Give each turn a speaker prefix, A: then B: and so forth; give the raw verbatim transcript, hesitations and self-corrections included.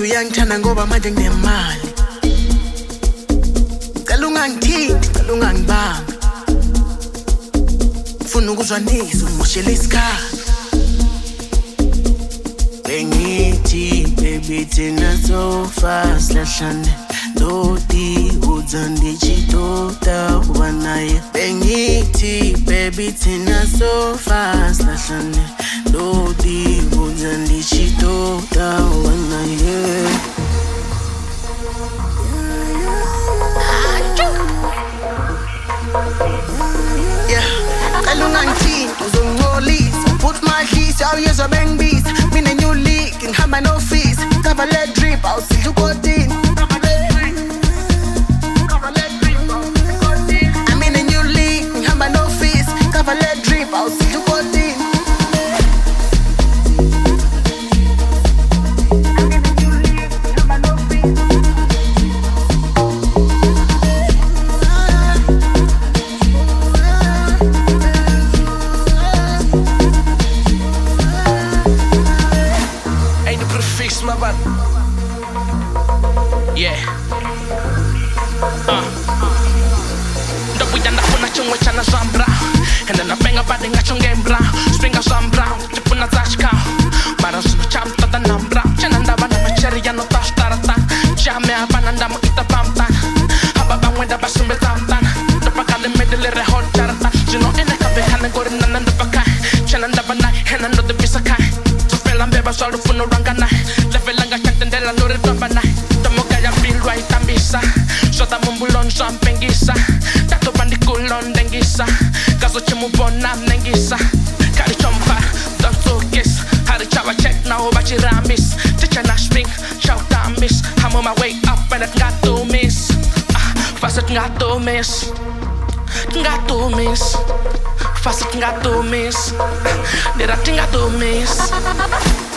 A: uthi uyangithanda ngoba manje nginemali. Cela ungangithinti, cela ungangibambi. Ufuna ukuzwanisa ungoshela isikhathi. Bengithi baby thina so fast lahlane. Doti uzandi chitota wanaye. Bengithi baby thina so fast lahlane. Doti uzandi chitota wanaye. Yeah, elungangithinti uzongcolisa. Put my keys, I'll use a bang beats. Mean a new league and have my no fees. Cover let drip, I'll see you go in. I'm in a new league and have my no fees. Cover let drip, I'll see you go in.
B: Fix my bad. Yeah. Uh. Ndabu yanda kuna chungwe chana zambra. And then I bang about in a chungembra. Spring a zambra. Chipuna zashka. Mara sunu cham tada nambra. Chananda bana macheri ya no tash tarata. Jame abananda mo ita pamta. Hababa wenda basumbe tamtan. Dapakale medele re hot charata. Jino ene kabe hane gori nananda baka. Chananda bana henando de bisaka. Beba solo funo rangana. Level langa chantendela lore tambana. Tomo kaya feel right ambisa. Sota mumbulon champengisa. Tato bandikulon dengisa. Kaso chemu bona nengisa. Kari chompa, don't kiss. Hari chawa check now bachi ramis. Teacher na spring, shout out miss. I'm on my way up and it got to miss. Ah, fast it got to miss. Got to miss. Fast it got to miss. Did I think I do miss?